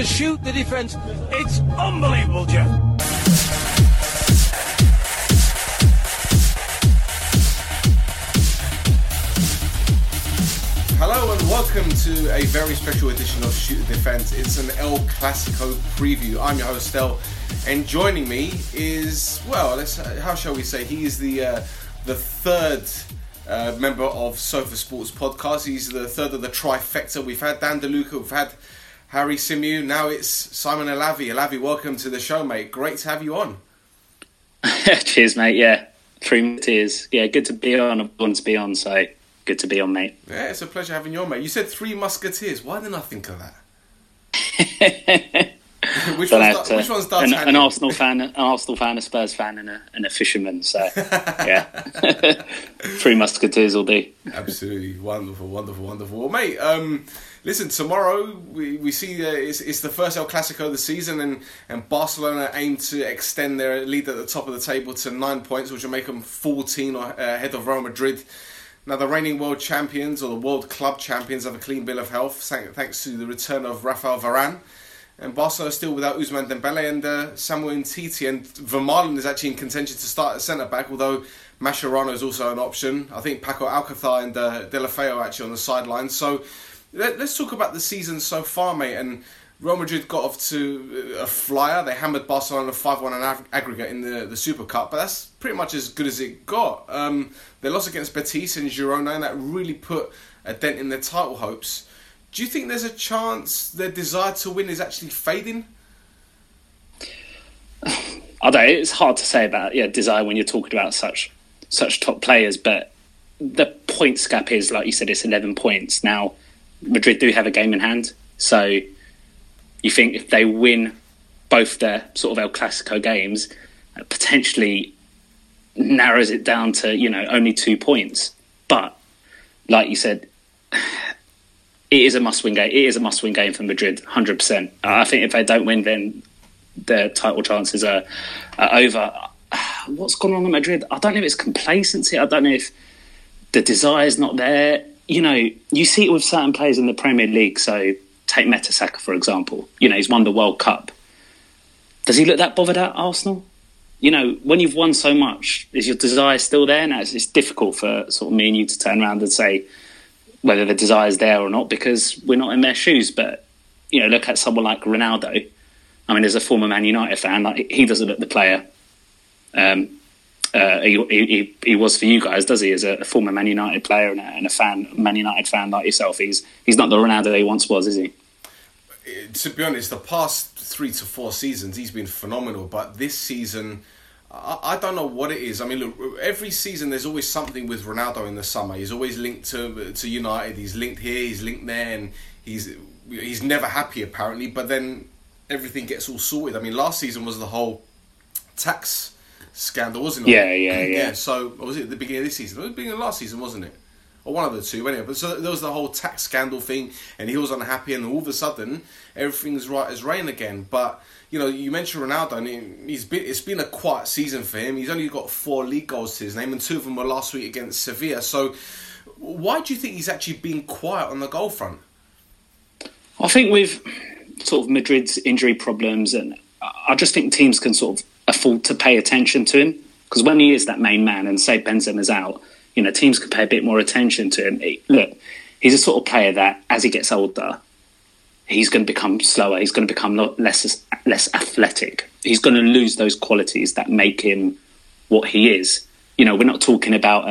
to shoot the defence. It's unbelievable, Jeff. Hello and welcome to a very special edition of Shoot the Defence. It's an El Clasico preview. I'm your host, El, and joining me is, well, how shall we say, he is the third member of Sofa Sports Podcast. He's the third of the trifecta. We've had Dan DeLuca, we've had Harry Symeou, now it's Simon Alavi. Alavi, welcome to the show, mate. Great to have you on. Cheers, mate. Yeah, 3 Musketeers. Yeah, good to be on. I want to be on, so good to be on, mate. Yeah, it's a pleasure having you on, mate. You said 3 Musketeers. Why didn't I think of that? Which one's D'Artagnan? An Arsenal fan, a Spurs fan, and a fisherman. So, yeah, 3 Musketeers will do. Absolutely wonderful. Well, mate, listen. Tomorrow we see it's the first El Clasico of the season, and Barcelona aim to extend their lead at the top of the table to 9 points, which will make them 14 ahead of Real Madrid. Now, the reigning world champions, or the world club champions, have a clean bill of health thanks to the return of Rafael Varane. And Barcelona are still without Ousmane Dembele and Samuel Umtiti. And Vermaelen is actually in contention to start at centre-back, although Mascherano is also an option. I think Paco Alcácer and Deulofeu are actually on the sidelines. So let's talk about the season so far, mate. And Real Madrid got off to a flyer. They hammered Barcelona 5-1 on aggregate in the Super Cup, but that's pretty much as good as it got. They lost against Betis and Girona, and that really put a dent in their title hopes. Do you think there's a chance their desire to win is actually fading? I don't know. It's hard to say about desire when you're talking about such top players, but the points gap is, like you said, it's 11 points. Now, Madrid do have a game in hand, so you think if they win both their sort of El Clasico games, it potentially narrows it down to, only 2 points. But, like you said, it is a must-win game. It is a must-win game for Madrid, 100%. I think if they don't win, then their title chances are over. What's gone wrong at Madrid? I don't know if it's complacency. I don't know if the desire's not there. You see it with certain players in the Premier League. So take Mertesacker, for example. He's won the World Cup. Does he look that bothered at Arsenal? When you've won so much, is your desire still there? Now, it's difficult for sort of me and you to turn around and say whether the desire is there or not, because we're not in their shoes. But, look at someone like Ronaldo. I mean, as a former Man United fan, he doesn't look the player he was for you guys, does he? As a former Man United player and a Man United fan like yourself, he's not the Ronaldo that he once was, is he? To be honest, the past 3 to 4 seasons, he's been phenomenal. But this season, I don't know what it is. I mean, look, every season there's always something with Ronaldo in the summer. He's always linked to United. He's linked here, he's linked there, and he's never happy apparently. But then everything gets all sorted. I mean, last season was the whole tax scandal, wasn't it? Yeah. So was it at the beginning of this season? It was the beginning of last season, wasn't it? Or one of the two, anyway. But so there was the whole tax scandal thing, and he was unhappy, and all of a sudden everything's right as rain again. But you mentioned Ronaldo, and it's been a quiet season for him. He's only got 4 league goals to his name, and 2 of them were last week against Sevilla. So why do you think he's actually been quiet on the goal front? I think with sort of Madrid's injury problems, and I just think teams can sort of afford to pay attention to him, because when he is that main man, and say Benzema's out, teams can pay a bit more attention to him. Look, he's a sort of player that, as he gets older, he's going to become slower. He's going to become less athletic. He's going to lose those qualities that make him what he is. We're not talking about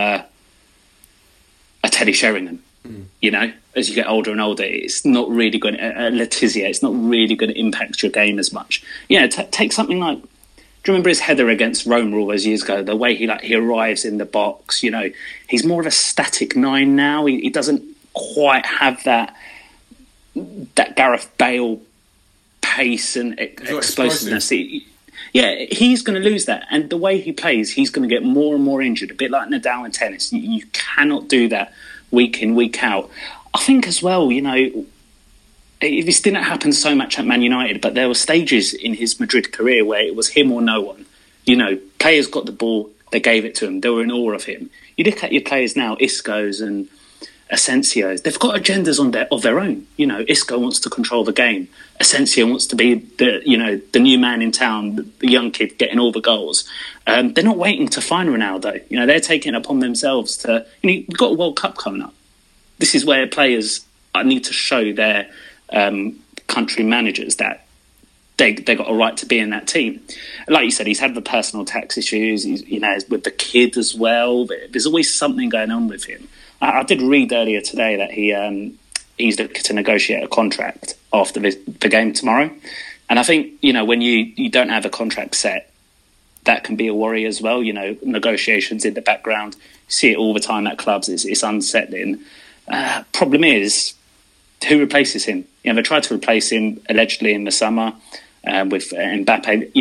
a Teddy Sheringham. As you get older and older, it's not really going to... Letizia, it's not really going to impact your game as much. Take something like... Do you remember his header against Roma all those years ago? The way he arrives in the box, he's more of a static 9 now. He doesn't quite have that Gareth Bale pace and explosiveness. He's going to lose that. And the way he plays, he's going to get more and more injured, a bit like Nadal in tennis. You cannot do that week in, week out. I think as well, this didn't happen so much at Man United, but there were stages in his Madrid career where it was him or no one. Players got the ball, they gave it to him, they were in awe of him. You look at your players now, Isco's and Asensio. They've got agendas of their own. You know, Isco wants to control the game. Asensio wants to be the new man in town, the young kid getting all the goals. They're not waiting to find Ronaldo. You know, they're taking it upon themselves to. We've got a World Cup coming up. This is where players need to show their country managers that they got a right to be in that team. Like you said, he's had the personal tax issues. He's, with the kid as well. There's always something going on with him. I did read earlier today that he's looking to negotiate a contract after the game tomorrow. And I think, when you don't have a contract set, that can be a worry as well. Negotiations in the background, you see it all the time at clubs. It's unsettling. Problem is, who replaces him? They tried to replace him allegedly in the summer with Mbappe.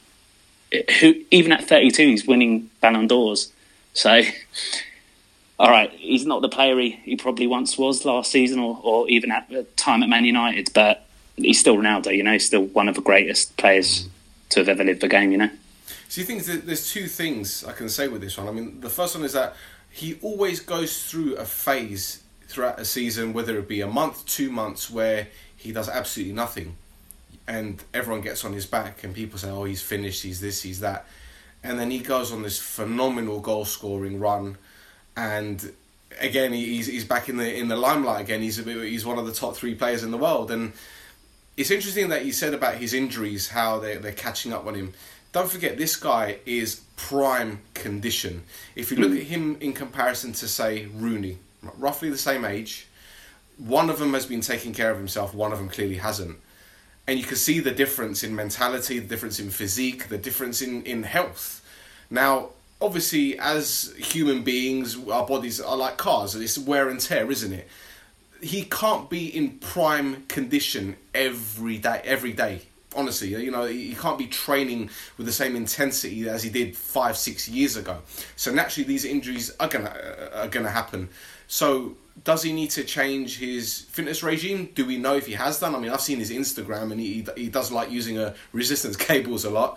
Who even at 32, he's winning Ballon d'Ors. So... all right, he's not the player he probably once was last season or even at the time at Man United, but he's still Ronaldo, he's still one of the greatest players to have ever lived the game, So you think there's two things I can say with this one. I mean, the first one is that he always goes through a phase throughout a season, whether it be a month, 2 months, where he does absolutely nothing. And everyone gets on his back and people say, oh, he's finished, he's this, he's that. And then he goes on this phenomenal goal-scoring run. And again, he's back in the limelight again. He's one of the top 3 players in the world, and it's interesting that you said about his injuries, how they're catching up on him. Don't forget, this guy is prime condition. If you look at him in comparison to, say, Rooney, roughly the same age, one of them has been taking care of himself, one of them clearly hasn't, and you can see the difference in mentality, the difference in physique, the difference in health. Now, obviously, as human beings, our bodies are like cars. It's wear and tear, isn't it? He can't be in prime condition every day. Honestly, he can't be training with the same intensity as he did 5-6 years ago. So naturally, these injuries are gonna happen. So does he need to change his fitness regime? Do we know if he has done? I mean, I've seen his Instagram, and he does like using resistance cables a lot.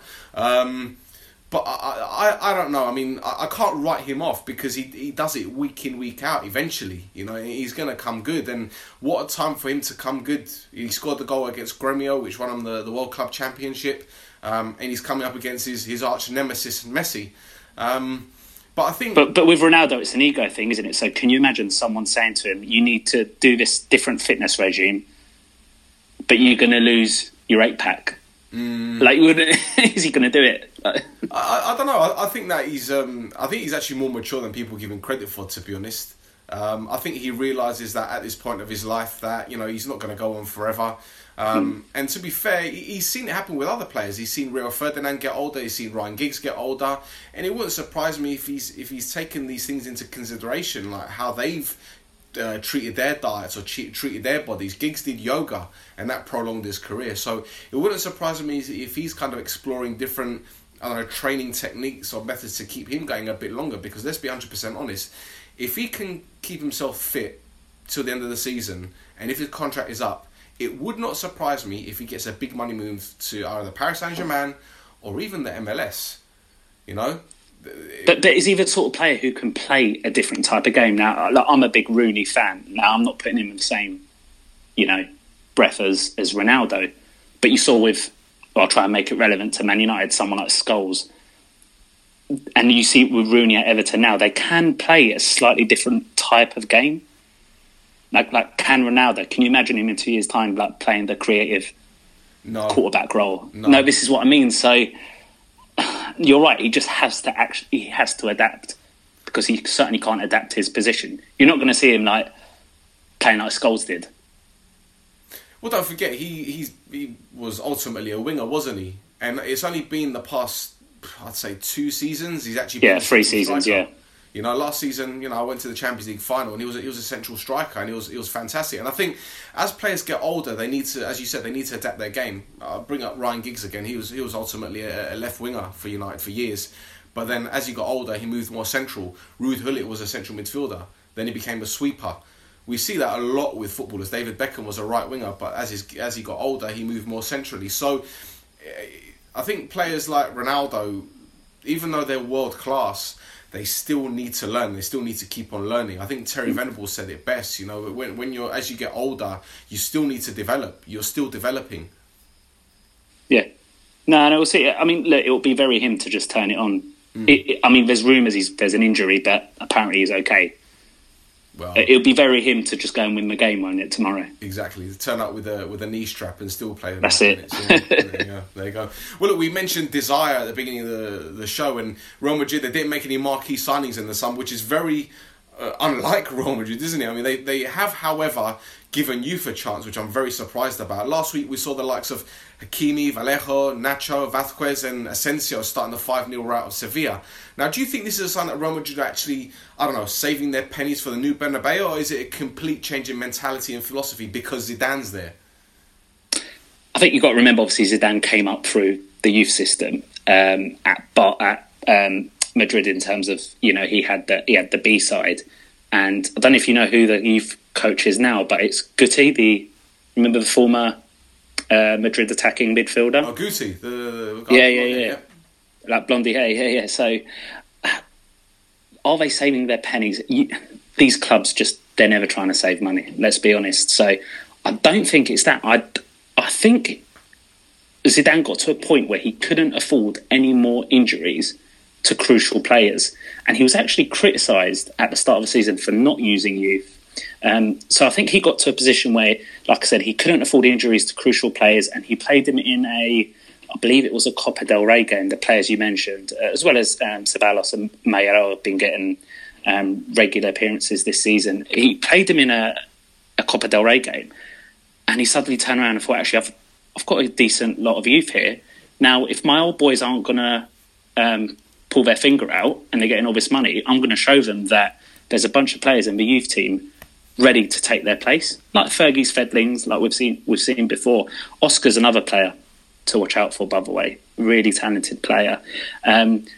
But I don't know. I mean, I can't write him off because he does it week in, week out eventually. He's going to come good. And what a time for him to come good. He scored the goal against Gremio, which won him the World Club Championship. And he's coming up against his arch nemesis, Messi. But I think... But with Ronaldo, it's an ego thing, isn't it? So can you imagine someone saying to him, you need to do this different fitness regime, but you're going to lose your 8-pack? Is he going to do it? I don't know. I think that he's actually more mature than people give him credit for, to be honest. I think he realises that at this point of his life that he's not going to go on forever. And to be fair, he's seen it happen with other players. He's seen Rio Ferdinand get older. He's seen Ryan Giggs get older, and it wouldn't surprise me if he's taken these things into consideration, like how they've treated their diets or treated their bodies. Giggs did yoga, and that prolonged his career. So it wouldn't surprise me if he's kind of exploring different, training techniques or methods to keep him going a bit longer. Because let's be 100% honest, if he can keep himself fit till the end of the season, and if his contract is up, it would not surprise me if he gets a big money move to either Paris Saint-Germain or even the MLS. But is he the sort of player who can play a different type of game? Now, I'm a big Rooney fan. Now, I'm not putting him in the same, breath as Ronaldo. But you saw I'll try and make it relevant to Man United, someone like Scholes. And you see with Rooney at Everton now, they can play a slightly different type of game. Like can Ronaldo? Can you imagine him in 2 years' time, like playing the creative quarterback role? No, this is what I mean. So... you're right. He just has to adapt, because he certainly can't adapt his position. You're not going to see him playing like Scholes did. Well, don't forget he was ultimately a winger, wasn't he? And it's only been the past, I'd say, 2 seasons. He's actually been 3 seasons. Striker. Last season, I went to the Champions League final, and he was a central striker, and he was fantastic. And I think as players get older, they need to, as you said, adapt their game. I'll bring up Ryan Giggs again. He was ultimately a left winger for United for years, but then as he got older, he moved more central. Ruud Gullit was a central midfielder. Then he became a sweeper. We see that a lot with footballers. David Beckham was a right winger, but as he got older, he moved more centrally. So I think players like Ronaldo, even though they're world class, they still need to learn. They still need to keep on learning. I think Terry Venables said it best. When you're as you get older, you still need to develop. You're still developing. Yeah. No, we'll see. I mean, look, it'll be very him to just turn it on. There's rumours there's an injury, but apparently he's okay. Well, it'll be very him to just go and win the game, won't it, tomorrow? Exactly. Turn up with a knee strap and still play. That's it. There you go. Well, look, we mentioned desire at the beginning of the show, and Real Madrid, they didn't make any marquee signings in the summer, which is very unlike Real Madrid, isn't it? I mean, they have, however, given youth a chance, which I'm very surprised about. Last week, we saw the likes of Hakimi, Vallejo, Nacho, Vázquez and Asensio starting the 5-0 rout of Sevilla. Now, do you think this is a sign that Real Madrid are actually, saving their pennies for the new Bernabeu, or is it a complete change in mentality and philosophy because Zidane's there? I think you've got to remember, obviously, Zidane came up through the youth system at Madrid in terms of, he had the B side. And I don't know if you know who the youth coach is now, but it's Guti, remember the former Madrid attacking midfielder? Oh, Guti, the guy. Yeah. Like blondie hair, yeah. So, are they saving their pennies? These clubs they're never trying to save money. Let's be honest. So, I don't think it's that. I think Zidane got to a point where he couldn't afford any more injuries to crucial players, and he was actually criticised at the start of the season for not using youth. So I think he got to a position where, like I said, he couldn't afford injuries to crucial players, and he played them in I believe it was a Copa del Rey game, the players you mentioned, as well as Ceballos and Mayero have been getting regular appearances this season. He played them in a Copa del Rey game, and he suddenly turned around and thought, actually, I've got a decent lot of youth here. Now, if my old boys aren't going to pull their finger out and they're getting all this money, I'm going to show them that there's a bunch of players in the youth team ready to take their place, like Fergie's Fedlings, like we've seen before. Oscar's another player to watch out for, by the way, really talented player. And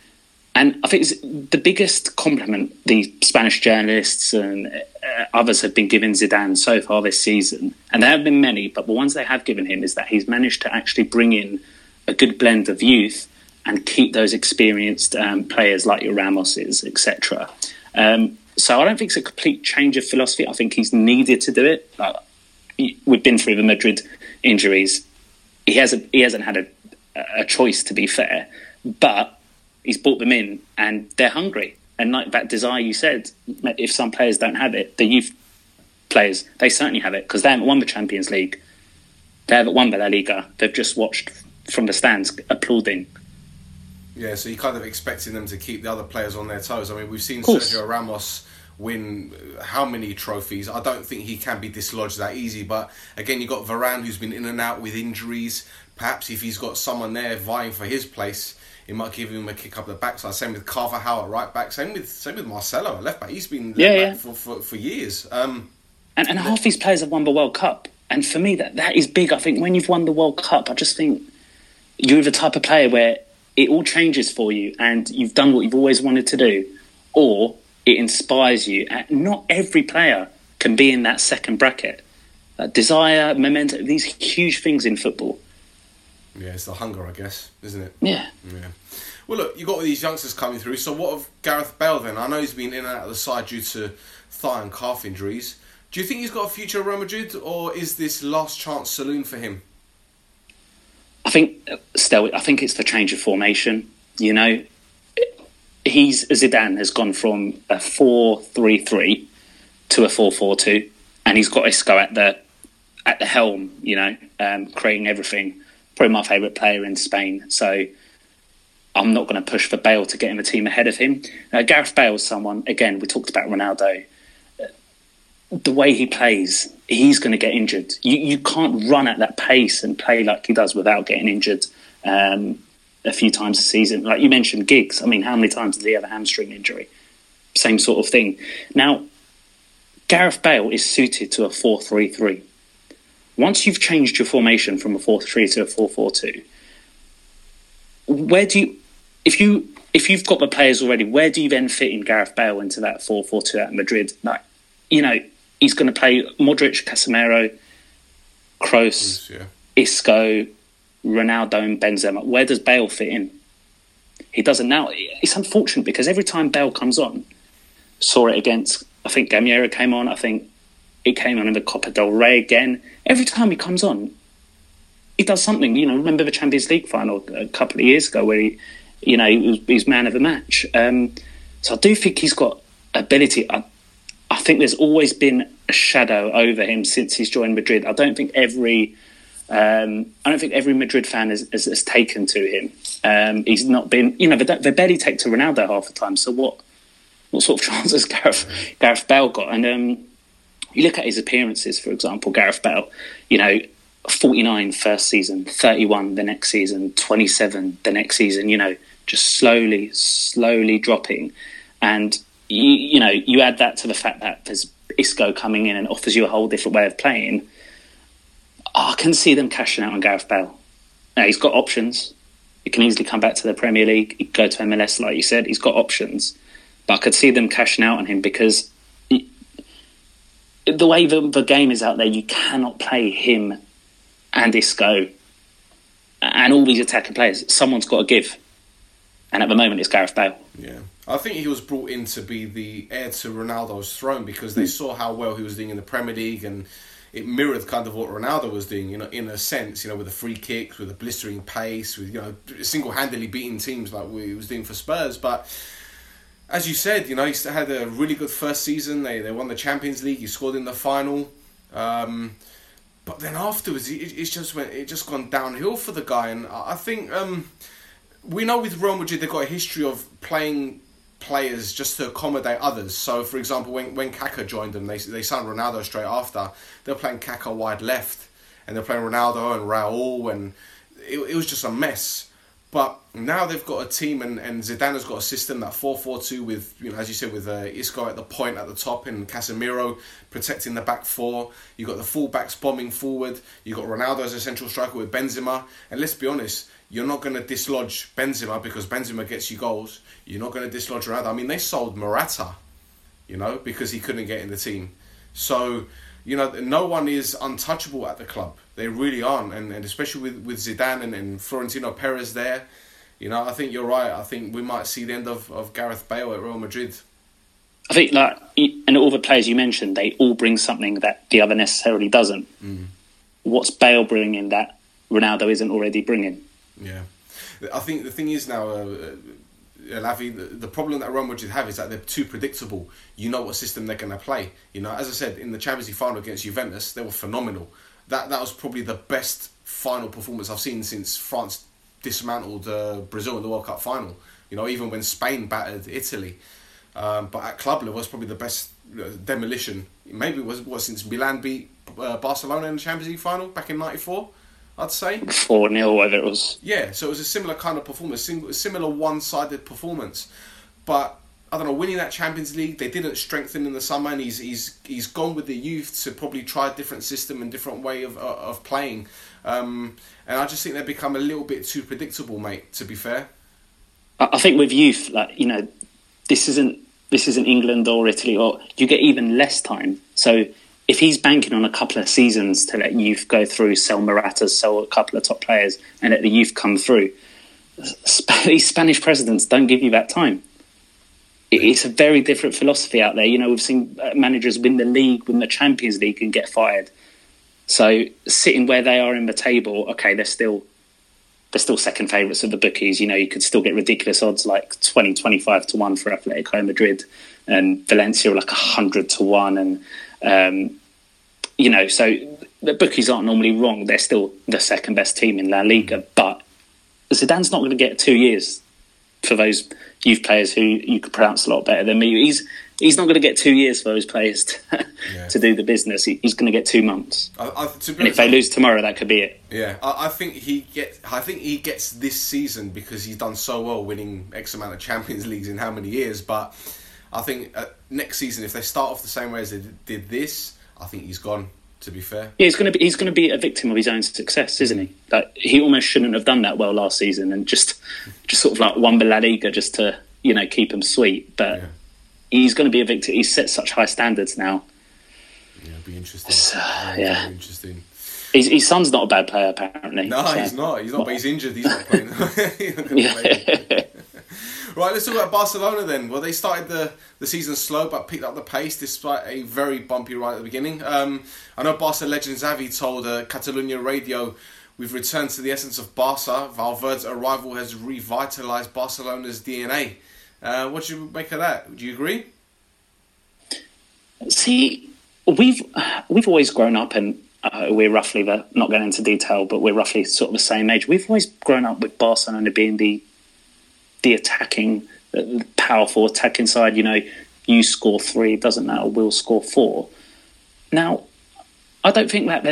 I think it's the biggest compliment the Spanish journalists and others have been giving Zidane so far this season, and there have been many, but the ones they have given him is that he's managed to actually bring in a good blend of youth and keep those experienced players like your Ramoses, etc. So I don't think it's a complete change of philosophy. I think he's needed to do it. We've been through the Madrid injuries. He hasn't had a choice, to be fair, but he's brought them in and they're hungry. And like that desire you said, if some players don't have it, the youth players, they certainly have it because they haven't won the Champions League. They haven't won the La Liga. They've just watched from the stands applauding. Yeah, so you're kind of expecting them to keep the other players on their toes. I mean, we've seen Sergio Ramos win how many trophies. I don't think he can be dislodged that easy. But again, you've got Varane, who's been in and out with injuries. Perhaps if he's got someone there vying for his place, it might give him a kick up the backside. Same with Carvajal at right back. Same with Marcelo at left back. He's been left back for years. And half these players have won the World Cup. And for me, that is big. I think when you've won the World Cup, I just think you're the type of player where it all changes for you and you've done what you've always wanted to do, or it inspires you. And not every player can be in that second bracket. Desire, momentum, these huge things in football. Yeah, it's the hunger, I guess, isn't it? Yeah. Well, look, you've got all these youngsters coming through. So what of Gareth Bale then? I know he's been in and out of the side due to thigh and calf injuries. Do you think he's got a future at Real Madrid, or is this last chance saloon for him? I think it's the change of formation. Zidane has gone from a 4-3-3 to a 4-4-2, and he's got Isco at the helm. Creating everything. Probably my favourite player in Spain. So I'm not going to push for Bale to get in the team ahead of him. Gareth Bale is someone. Again, we talked about Ronaldo. The way he plays, he's going to get injured. You can't run at that pace and play like he does without getting injured a few times a season. Like you mentioned, Giggs. I mean, how many times did he have a hamstring injury? Same sort of thing. Now, Gareth Bale is suited to a 4-3-3. Once you've changed your formation from a 4-3 to a 4-4-2, where do you... If you've got the players already, where do you then fit in Gareth Bale into that 4-4-2 at Madrid? He's going to play Modric, Casemiro, Kroos, Isco, Ronaldo and Benzema. Where does Bale fit in? He doesn't now. It's unfortunate because every time Bale comes on, saw it against, I think Gamiera came on, I think it came on in the Copa del Rey again. Every time he comes on, he does something. Remember the Champions League final a couple of years ago where he was man of the match. So I do think he's got ability. I think there's always been a shadow over him since he's joined Madrid. I don't think every Madrid fan has taken to him. He's not been, they barely take to Ronaldo half the time. So what sort of chance has Gareth Bale got? And you look at his appearances, for example, Gareth Bale, 49 first season, 31 the next season, 27 the next season, just slowly dropping. And, you add that to the fact that there's Isco coming in and offers you a whole different way of playing. I can see them cashing out on Gareth Bale. Now, he's got options. He can easily come back to the Premier League. He can go to MLS, like you said. He's got options. But I could see them cashing out on him because the way the game is out there, you cannot play him and Isco and all these attacking players. Someone's got to give. And at the moment, it's Gareth Bale. Yeah. I think he was brought in to be the heir to Ronaldo's throne because they saw how well he was doing in the Premier League, and it mirrored kind of what Ronaldo was doing, in a sense, with the free kicks, with the blistering pace, with, single-handedly beating teams like he was doing for Spurs. But as you said, he had a really good first season. They won the Champions League. He scored in the final. But then afterwards, it just gone downhill for the guy. And I think we know with Real Madrid, they've got a history of playing players just to accommodate others. So, for example, when Kaká joined them, they signed Ronaldo straight after. They were playing Kaká wide left, and they're playing Ronaldo and Raúl, and it was just a mess. But now they've got a team, and Zidane has got a system, that 4-4-2 with, as you said, with Isco at the point at the top and Casemiro protecting the back four. You've got the full-backs bombing forward. You've got Ronaldo as a central striker with Benzema. And let's be honest, you're not going to dislodge Benzema because Benzema gets you goals. You're not going to dislodge Ronaldo. I mean, they sold Morata, because he couldn't get in the team. So, no one is untouchable at the club. They really aren't. And especially with Zidane and Florentino Perez there, I think you're right. I think we might see the end of Gareth Bale at Real Madrid. I think, and all the players you mentioned, they all bring something that the other necessarily doesn't. What's Bale bringing that Ronaldo isn't already bringing? Yeah. I think the thing is now, Lavi, the problem that Real Madrid have is that they're too predictable. You know what system they're going to play. As I said, in the Champions League final against Juventus, they were phenomenal. That was probably the best final performance I've seen since France dismantled Brazil in the World Cup final. Even when Spain battered Italy. But at club level, it was probably the best demolition. Maybe it was since Milan beat Barcelona in the Champions League final back in '94. I'd say 4-0, whether it was. Yeah, so it was a similar kind of performance, similar one-sided performance. But I don't know, winning that Champions League, they didn't strengthen in the summer, and he's gone with the youth to probably try a different system and different way of playing. And I just think they've become a little bit too predictable, mate. To be fair, I think with youth, this isn't England or Italy, or you get even less time. So if he's banking on a couple of seasons to let youth go through, sell Morata, sell a couple of top players, and let the youth come through, these Spanish presidents don't give you that time. It's a very different philosophy out there. We've seen managers win the league, win the Champions League, and get fired. So sitting where they are in the table, okay, they're still second favourites of the bookies. You could still get ridiculous odds like 20, 25 to 1 for Atletico Madrid, and Valencia like 100 to 1, and so the bookies aren't normally wrong. They're still the second best team in La Liga, but Zidane's not going to get 2 years for those youth players who you could pronounce a lot better than me. He's not going to get 2 years for those players to do the business. He's going to get 2 months. And if they lose tomorrow, that could be it. Yeah, I think he gets this season because he's done so well, winning X amount of Champions Leagues in how many years. But I think next season, if they start off the same way as they did this, I think he's gone. To be fair, yeah, he's going to be a victim of his own success, isn't he? He almost shouldn't have done that well last season, and just sort of won the La Liga just to keep him sweet. But he's going to be a victim. He's set such high standards now. Yeah, it'll be interesting. Yeah, interesting. His son's not a bad player, apparently. No, he's not. He's not. But he's injured. He's not playing. He's not gonna play. Right, let's talk about Barcelona then. Well, they started the season slow but picked up the pace despite a very bumpy ride at the beginning. I know Barca legend Xavi told Catalunya Radio, "We've returned to the essence of Barca. Valverde's arrival has revitalised Barcelona's DNA." What do you make of that? Do you agree? See, we've always grown up, and we're roughly not going into detail, but we're roughly sort of the same age. We've always grown up with Barcelona being the attacking, the powerful attacking side. You know, you score 3, it doesn't matter, we'll score 4. Now, I don't think that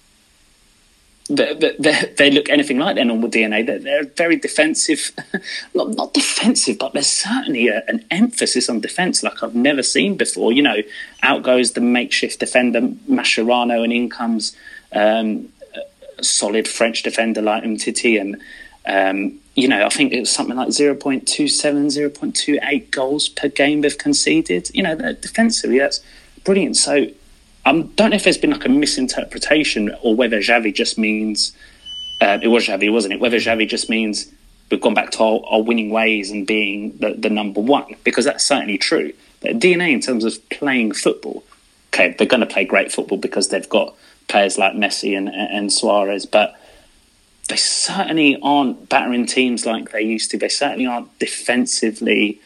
they look anything like their normal DNA. They're very defensive, not defensive, but there's certainly an emphasis on defence like I've never seen before. You know, out goes the makeshift defender Mascherano, and in comes a solid French defender like Umtiti, and you know, I think it was something like 0.27, 0.28 goals per game they've conceded. You know, defensively, that's brilliant. So I don't know if there's been like a misinterpretation, or whether Xavi just means it was Xavi, wasn't it? Whether Xavi just means we've gone back to our winning ways and being the number one, because that's certainly true. But DNA in terms of playing football, okay, they're going to play great football because they've got players like Messi and Suarez, but they certainly aren't battering teams like they used to. They certainly aren't defensively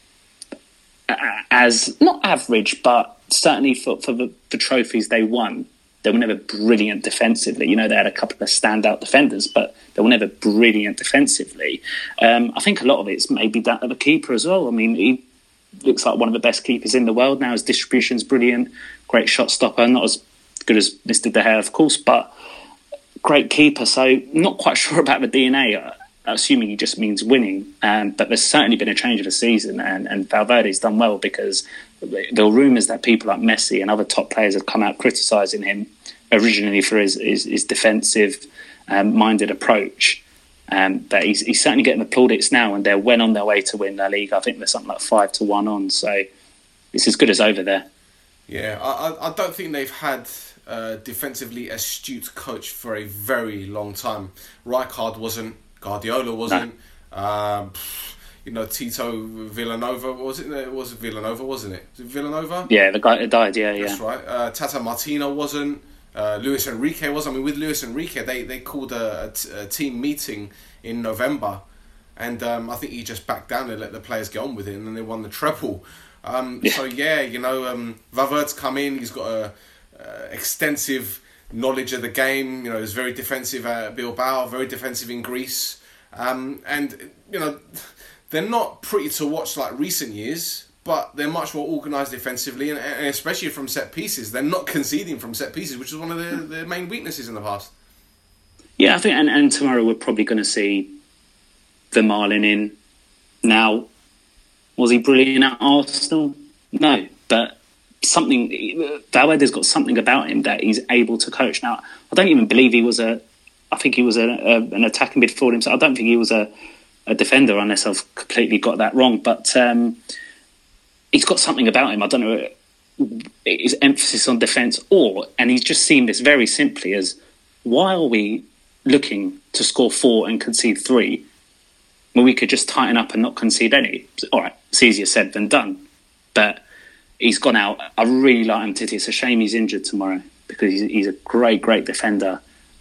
as, not average, but certainly for the trophies they won, they were never brilliant defensively. You know, they had a couple of standout defenders, but they were never brilliant defensively. I think a lot of it's maybe down to the keeper as well. I mean, he looks like one of the best keepers in the world now. His distribution's brilliant, great shot stopper, not as good as Mr. De Gea, of course, but great keeper. So not quite sure about the DNA, assuming he just means winning. But there's certainly been a change of the season, and Valverde's done well, because there were rumours that people like Messi and other top players had come out criticising him originally for his defensive minded approach. But he's certainly getting the plaudits now, and they're well on their way to win La Liga. I think there's something like 5-1 on, so it's as good as over there. Yeah, I don't think they've had a defensively astute coach for a very long time. Rijkaard wasn't, Guardiola wasn't. No. You know, Tito Villanova, it was Villanova, wasn't it? Was it Villanova? Yeah, the guy that died, yeah. That's right. Tata Martino wasn't. Luis Enrique was. I mean, with Luis Enrique, they called a team meeting in November, and I think he just backed down and let the players get on with it, and then they won the treble. So, yeah, you know, Valverde's come in, he's got a extensive knowledge of the game. You know, he's very defensive at Bilbao, very defensive in Greece. And, you know, they're not pretty to watch like recent years, but they're much more organised defensively, and especially from set pieces. They're not conceding from set pieces, which is one of their main weaknesses in the past. Yeah, I think, and tomorrow we're probably going to see Vermaelen in. Now, was he brilliant at Arsenal? No, but Valverde's got something about him that he's able to coach. Now, I don't even believe he was I think he was an attacking midfielder himself. I don't think he was a defender, unless I've completely got that wrong. But he's got something about him. I don't know, his emphasis on defence, and he's just seen this very simply as, why are we looking to score 4 and concede 3 when we could just tighten up and not concede any? All right, it's easier said than done. But he's gone out. I really like Umtiti. It's a shame he's injured tomorrow, because he's a great, great defender.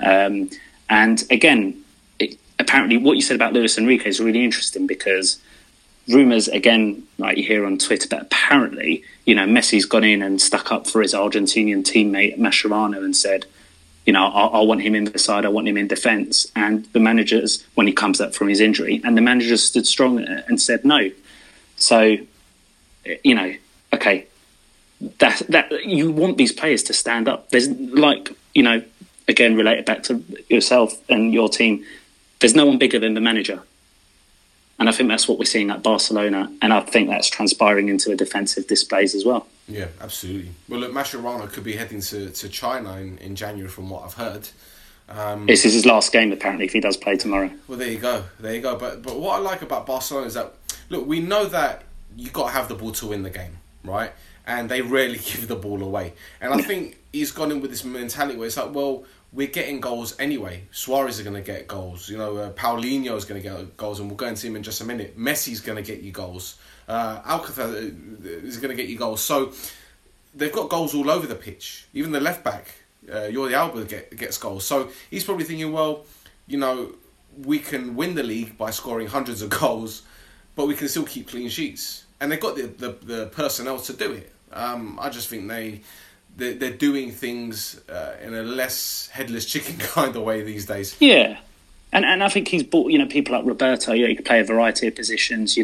And again, apparently what you said about Luis Enrique is really interesting, because rumours, again, like you hear on Twitter, but apparently, you know, Messi's gone in and stuck up for his Argentinian teammate Mascherano and said, you know, I want him in the side, I want him in defence. And the managers, when he comes up from his injury, and the managers stood strong and said no. So, you know, okay, that you want these players to stand up. There's, like, you know, again, related back to yourself and your team, there's no one bigger than the manager. And I think that's what we're seeing at Barcelona, and I think that's transpiring into the defensive displays as well. Yeah, absolutely. Well, look, Mascherano could be heading to China in January, from what I've heard. This is his last game, apparently, if he does play tomorrow. Well, there you go. But what I like about Barcelona is that, look, we know that you've got to have the ball to win the game, right? And they rarely give the ball away. And I think he's gone in with this mentality where it's like, well, we're getting goals anyway. Suarez is going to get goals. Paulinho is going to get goals, and we'll go into him in just a minute. Messi's going to get you goals. Alcácer is going to get you goals. So they've got goals all over the pitch. Even the left back, Jordi Alba gets goals. So he's probably thinking, well, we can win the league by scoring hundreds of goals, but we can still keep clean sheets. And they've got the personnel to do it. I just think they're doing things in a less headless chicken kind of way these days. Yeah, and I think he's brought people like Roberto. He can play a variety of positions.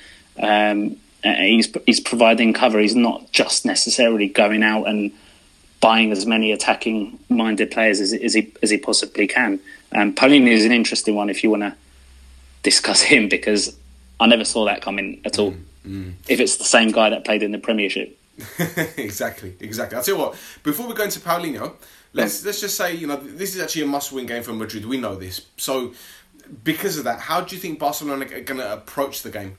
He's providing cover. He's not just necessarily going out and buying as many attacking minded players as he possibly can. Paulinho is an interesting one if you want to discuss him, because I never saw that coming at all. If it's the same guy that played in the Premiership. Exactly. I'll tell you what, before we go into Paulinho, let's just say, this is actually a must-win game for Madrid. We know this. So, because of that, how do you think Barcelona are going to approach the game?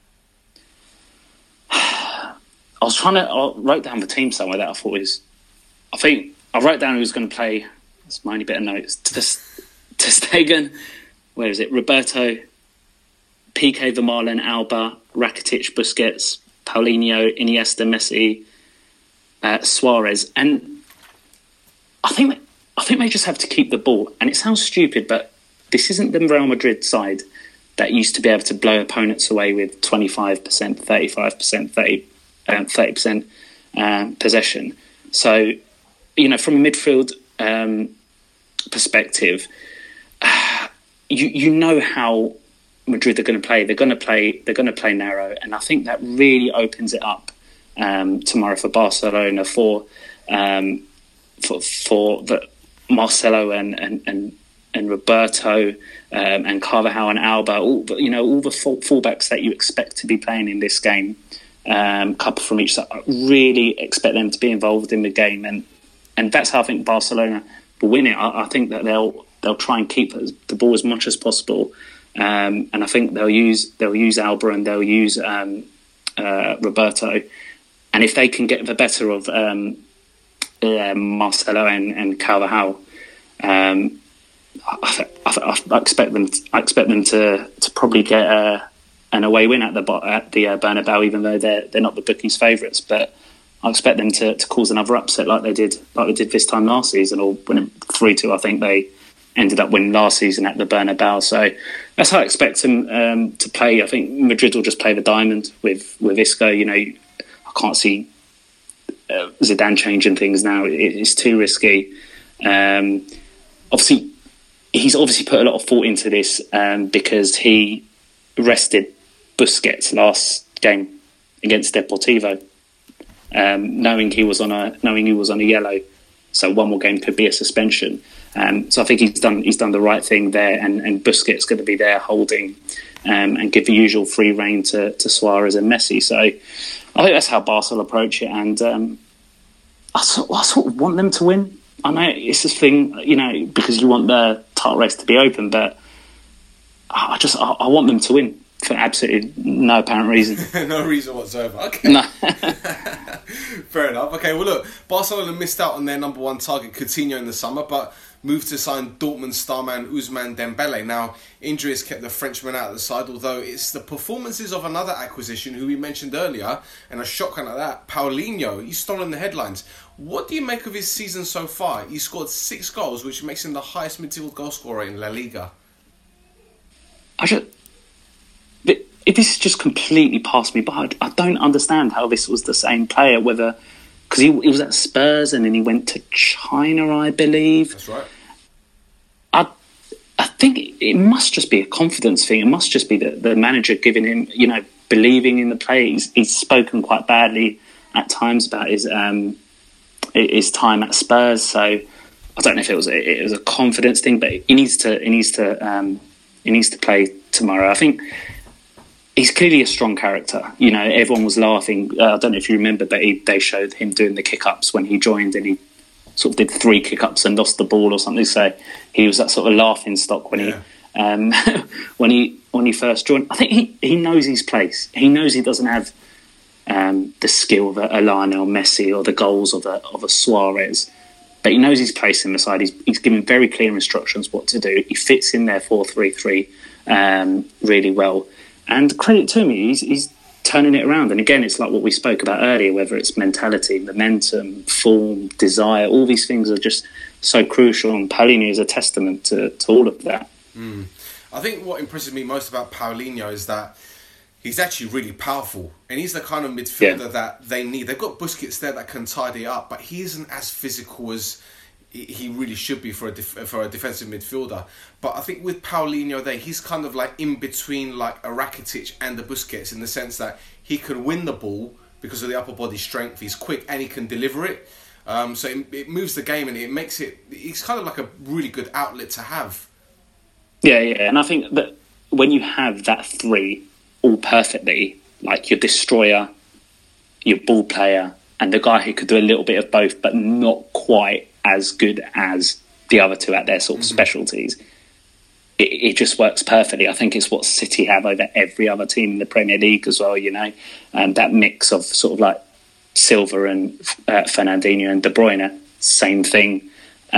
I wrote down the team somewhere that I wrote down who was going to play. That's my only bit of notes. Ter Stegen, where is it? Roberto, Piqué, Vermaelen, Alba, Rakitic, Busquets, Paulinho, Iniesta, Messi, Suarez, and I think they just have to keep the ball. And it sounds stupid, but this isn't the Real Madrid side that used to be able to blow opponents away with 25%, 35%, 30% possession. So, from a midfield perspective, you know how Madrid are going to play. They're going to play narrow, and I think that really opens it up tomorrow for Barcelona for the Marcelo and Roberto and Carvajal and Alba. All the fullbacks that you expect to be playing in this game. Couple from each side. I really expect them to be involved in the game, and that's how I think Barcelona will win it. I think that they'll try and keep the ball as much as possible. And I think they'll use Alba and they'll use Roberto, and if they can get the better of Marcelo and Carvajal, I expect them to probably get an away win at the Bernabeu, even though they're not the bookies' favourites. But I expect them to cause another upset like they did this time last season, or win it 3-2. I think they ended up winning last season at the Bernabeu. So that's how I expect them to play. I think Madrid will just play the diamond with Isco. I can't see Zidane changing things now. It's too risky. Obviously, he's put a lot of thought into this because he rested Busquets last game against Deportivo, knowing he was on a yellow. So one more game could be a suspension. So I think he's done the right thing there, and Busquets going to be there holding and give the usual free rein to Suarez and Messi. So I think that's how Barca will approach it, and I sort of want them to win. I know it's this thing, because you want the title race to be open, but I want them to win for absolutely no apparent reason. No reason whatsoever. Okay. No. Fair enough. Okay, well look, Barcelona missed out on their number one target, Coutinho, in the summer, but moved to sign Dortmund starman Ousmane Dembele. Now, injuries kept the Frenchman out of the side, although it's the performances of another acquisition who we mentioned earlier, and a shotgun at that, Paulinho. He's stolen the headlines. What do you make of his season so far? He scored 6 goals, which makes him the highest midfield goal scorer in La Liga. This is just completely past me, but I don't understand how this was the same player, because he was at Spurs and then he went to China, I believe. That's right. I think it must just be a confidence thing. It must just be the manager giving him, believing in the player. He's spoken quite badly at times about his time at Spurs. So I don't know if it was a confidence thing, but he needs to play tomorrow. I think he's clearly a strong character. Everyone was laughing. I don't know if you remember, but they showed him doing the kick-ups when he joined, and he sort of did 3 kick-ups and lost the ball or something. So he was that sort of laughing stock when he first joined. I think he knows his place. He knows he doesn't have the skill of a Lionel Messi or the goals of a Suarez, but he knows his place in the side. He's given very clear instructions what to do. He fits in their 4-3-3 really well. And credit to him, he's turning it around. And again, it's like what we spoke about earlier, whether it's mentality, momentum, form, desire, all these things are just so crucial. And Paulinho is a testament to all of that. I think what impresses me most about Paulinho is that he's actually really powerful, and he's the kind of midfielder that they need. They've got Busquets there that can tidy up, but he isn't as physical as he really should be for a defensive midfielder. But I think with Paulinho there, he's kind of like in between like a Rakitic and the Busquets, in the sense that he can win the ball because of the upper body strength. He's quick and he can deliver it. So it moves the game, and it makes it. He's kind of like a really good outlet to have. Yeah, and I think that when you have that three all perfectly, like your destroyer, your ball player, and the guy who could do a little bit of both, but not quite as good as the other two at their sort of specialties, it just works perfectly. I think it's what City have over every other team in the Premier League as well, and that mix of sort of like Silva and Fernandinho and De Bruyne, same thing.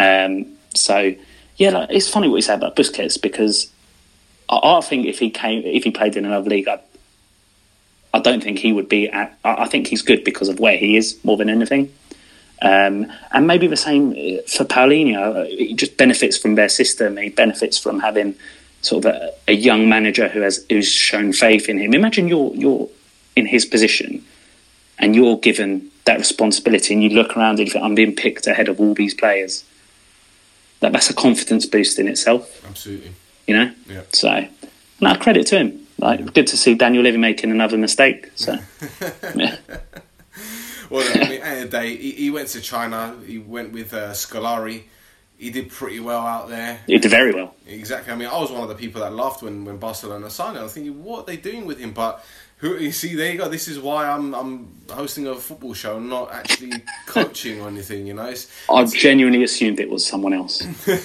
Like, it's funny what you say about Busquets, because I think if he played in another league, I don't think he would be at. I think he's good because of where he is more than anything, and maybe the same for Paulinho. He just benefits from their system. He benefits from having sort of a young manager who's shown faith in him. Imagine you're in his position, and you're given that responsibility, and you look around and you think, I'm being picked ahead of all these players. That's a confidence boost in itself. Absolutely. Yeah. So, credit to him. Like, good to see Daniel Levy making another mistake. So, yeah. Well, I mean, at the end of the day, he went to China. He went with Scolari. He did pretty well out there. He did very well. Exactly. I mean, I was one of the people that laughed when Barcelona signed him. I was thinking, what are they doing with him? But you see, there you go. This is why I'm hosting a football show, not actually coaching or anything. I genuinely assumed it was someone else.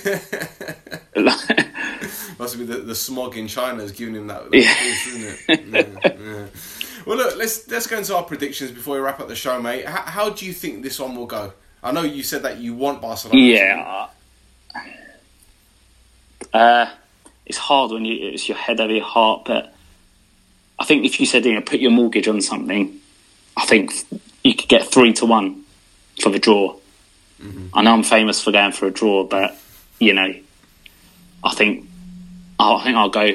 Must be the smog in China is giving him that boost, isn't it? Yeah. Well, look, let's go into our predictions before we wrap up the show, mate. How do you think this one will go? I know you said that you want Barcelona. Yeah. It's hard when it's your head over your heart, but I think if you said, put your mortgage on something, I think you could get 3-1 for the draw. Mm-hmm. I know I'm famous for going for a draw, but I think I'll go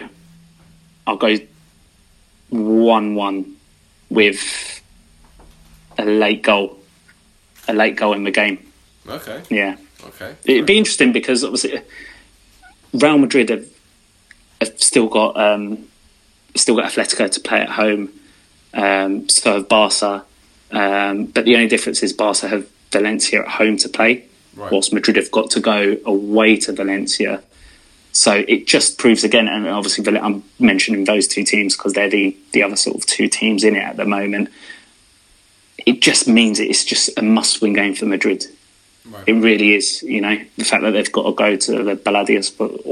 1-1 with a late goal in the game. Okay. Yeah. Okay. It'd be interesting because obviously Real Madrid have still got Atletico to play at home. So have Barca. But the only difference is Barca have Valencia at home to play, whilst Madrid have got to go away to Valencia. So it just proves again, and obviously I'm mentioning those two teams because they're the other sort of two teams in it at the moment. It just means it's just a must-win game for Madrid. Right. It really is, the fact that they've got to go to the Balaídos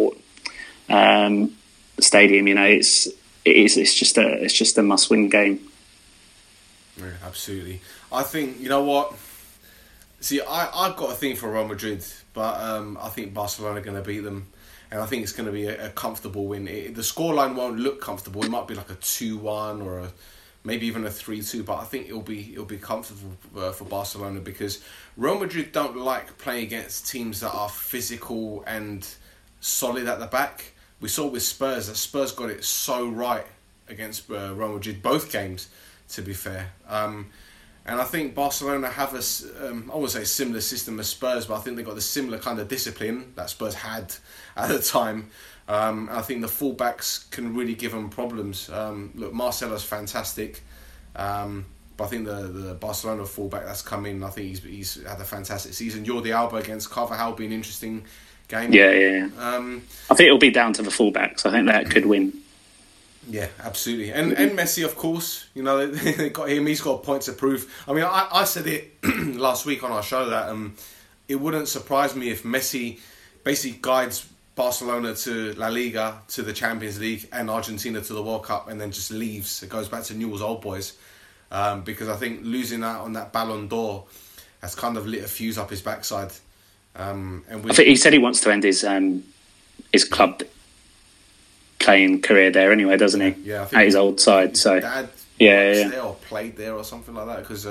stadium, it's just a must-win game. Yeah, absolutely. I think, you know what? See, I've got a thing for Real Madrid, but I think Barcelona are going to beat them. And I think it's going to be a comfortable win. The scoreline won't look comfortable. It might be like a 2-1 or maybe even a 3-2. But I think it'll be comfortable for Barcelona, because Real Madrid don't like playing against teams that are physical and solid at the back. We saw with Spurs that Spurs got it so right against Real Madrid, both games, to be fair. And I think Barcelona have I wouldn't say a similar system as Spurs, but I think they've got the similar kind of discipline that Spurs had at the time. I think the fullbacks can really give them problems. Look, Marcelo's fantastic, but I think the Barcelona fullback that's come in, I think he's had a fantastic season. Jordi Alba against Carvajal will be an interesting game. Yeah. I think it'll be down to the fullbacks. I think that could win. Yeah, absolutely. And Messi, of course, they got him. He's got points to prove. I mean, I said it last week on our show that it wouldn't surprise me if Messi basically guides Barcelona to La Liga, to the Champions League, and Argentina to the World Cup, and then just leaves. It goes back to Newell's old boys. Because I think losing out on that Ballon d'Or has kind of lit a fuse up his backside. I think he said he wants to end his club playing career there anyway, doesn't he? Yeah, I think at his old side. So Dad yeah, or played there or something like that because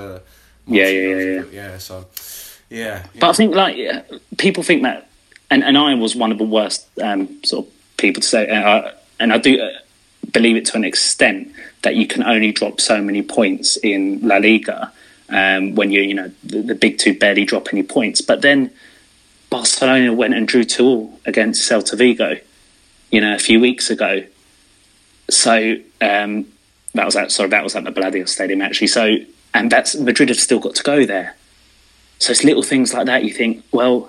yeah. So yeah. But I think like people think that, and I was one of the worst sort of people to say, and I do believe it to an extent that you can only drop so many points in La Liga when the big two barely drop any points. But then Barcelona went and drew 2-2 against Celta Vigo, a few weeks ago. So that was at the Baladio Stadium actually. So and that's Madrid have still got to go there. So it's little things like that. You think, well,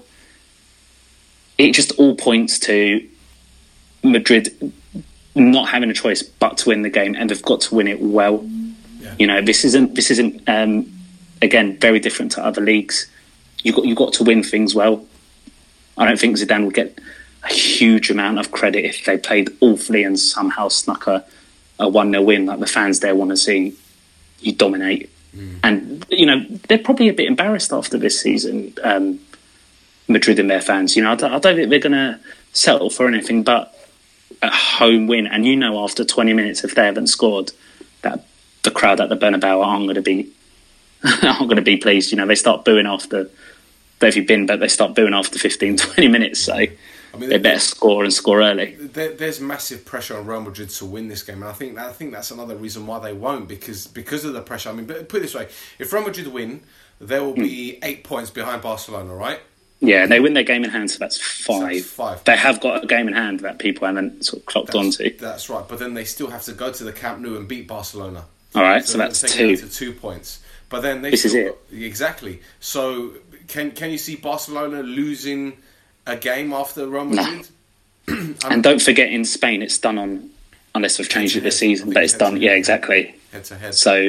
it just all points to Madrid not having a choice but to win the game, and they've got to win it well. Yeah. This isn't again very different to other leagues. You got to win things well. I don't think Zidane would get a huge amount of credit if they played awfully and somehow snuck a 1-0 win. Like the fans there want to see you dominate. And they're probably a bit embarrassed after this season, Madrid and their fans. I don't think they're going to settle for anything but a home win. And after 20 minutes, if they haven't scored, that the crowd at the Bernabeu aren't going to be pleased. They start booing after they've been, but they start booing after 15, 20 minutes. So they better score and score early. There's massive pressure on Real Madrid to win this game, and I think that's another reason why they won't, because of the pressure. I mean, but put it this way: if Real Madrid win, they will be 8 points behind Barcelona, right? Yeah, they win their game in hand, so that's 5. So that's 5. They have got a game in hand that people haven't sort of clocked onto. That's right, but then they still have to go to the Camp Nou and beat Barcelona. All right, so that's 2. To 2 points. But then this is it. Exactly. So can you see Barcelona losing a game after Real Madrid? No. And don't forget, in Spain, it's done on, unless we've changed it this season, but it's done. Yeah, exactly. Head to head. So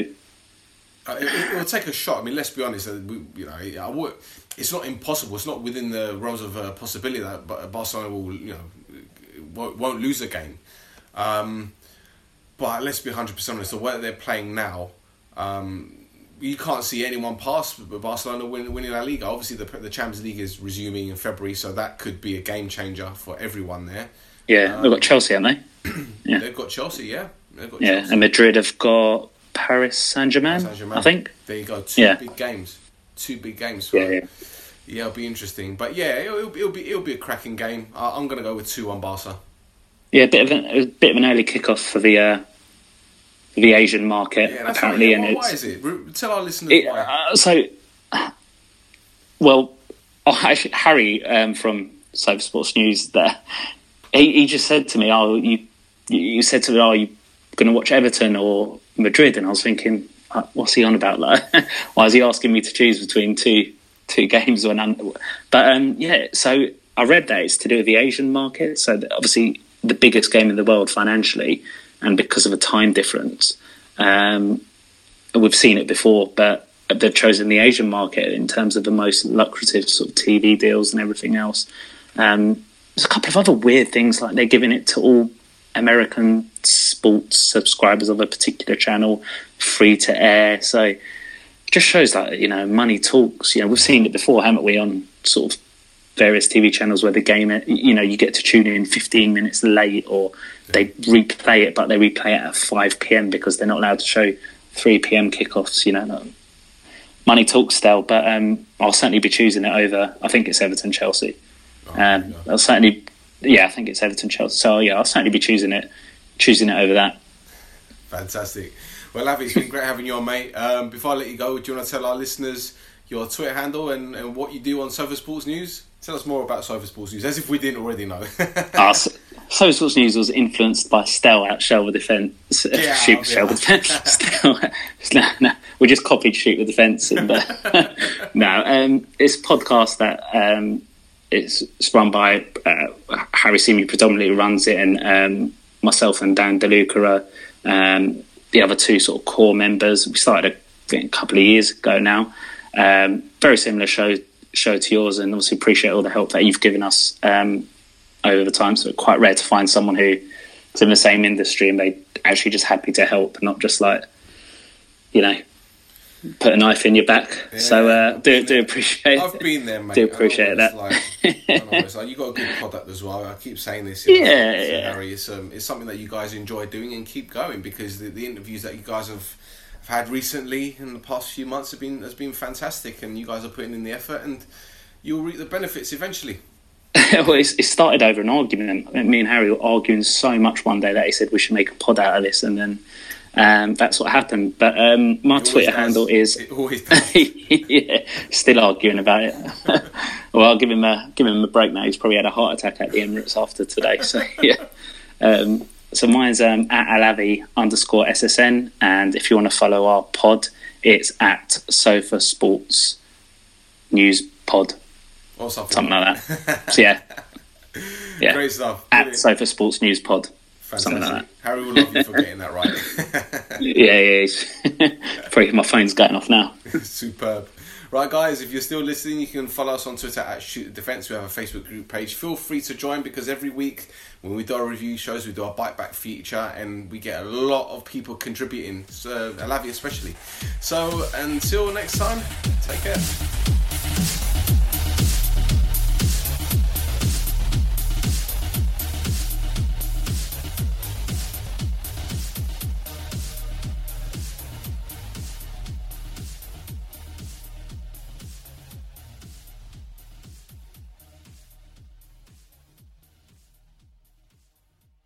it will take a shot. I mean, let's be honest. It's not impossible. It's not within the realms of possibility that Barcelona won't lose a game. But let's be 100% honest. The way that they're playing now, you can't see anyone past Barcelona winning La Liga. Obviously, the Champions League is resuming in February, so that could be a game changer for everyone there. Yeah, they've got Chelsea, haven't they? Yeah, they've got Chelsea. Yeah, Chelsea. And Madrid have got Paris Saint-Germain, I think. There you go. Two big games. Yeah, it'll be interesting. But yeah, it'll be a cracking game. I'm going to go with 2-1 Barca. Yeah, a bit of an early kickoff for the Asian market, apparently. Right. Why is it? Tell our listeners why. Harry from Sofa Sports News there, he just said to me, you said to me, are you going to watch Everton or Madrid? And I was thinking, what's he on about? Like, why is he asking me to choose between two games? But so I read that it's to do with the Asian market. So obviously the biggest game in the world financially, and because of a time difference, we've seen it before, but they've chosen the Asian market in terms of the most lucrative sort of TV deals and everything else. There's a couple of other weird things, like they're giving it to all American sports subscribers of a particular channel, free to air. So it just shows that, money talks. We've seen it before, haven't we, on sort of various TV channels where the game, you get to tune in 15 minutes late, or they replay it, but they replay it at 5 p.m. because they're not allowed to show 3 p.m. kickoffs. Money talks still, but I'll certainly be choosing it over. I think it's Everton Chelsea. I'll certainly, I think it's Everton Chelsea. So I'll certainly be choosing it over that. Fantastic. Well, Avi, it's been great having you on, mate. Before I let you go, do you want to tell our listeners your Twitter handle and what you do on Sofa Sports News? Tell us more about Sofa Sports News, as if we didn't already know. Sofa Sports News was influenced by Stell at Shelver Defence. Shelver Defence. No, we just copied Shoot the Defence. It's a podcast that it's run by Harry Simi, predominantly runs it, and myself and Dan DeLuca are the other two sort of core members. We started a couple of years ago now. Very similar show to yours, and obviously appreciate all the help that you've given us over the time. So it's quite rare to find someone who's in the same industry and they actually just happy to help, not just like, put a knife in your back. Yeah. So do appreciate. I've been there, mate. Do appreciate that. You got a good product as well. I keep saying this. Harry, it's something that you guys enjoy doing, and keep going, because the interviews that you guys have had recently in the past few months has been fantastic, and you guys are putting in the effort, and you'll reap the benefits eventually. Well, it started over an argument. Me and Harry were arguing so much one day that he said we should make a pod out of this, and then that's what happened. But my Twitter handle is it always does. yeah, still arguing about it. Well, I'll give him a break now. He's probably had a heart attack at the Emirates after today. So yeah. So mine's at Alavi_SSN, and if you want to follow our pod, it's at Sofa Sports News Pod. Or something like that. So yeah. Great stuff. At Sofa Sports News Pod. Fantastic. Something like that. Harry will love you for getting that right. yeah. Probably my phone's going off now. Superb. Right, guys, if you're still listening, you can follow us on Twitter at Shoot the Defence. We have a Facebook group page. Feel free to join, because every week when we do our review shows, we do our bite back feature, and we get a lot of people contributing, so Alavi especially. So until next time, take care.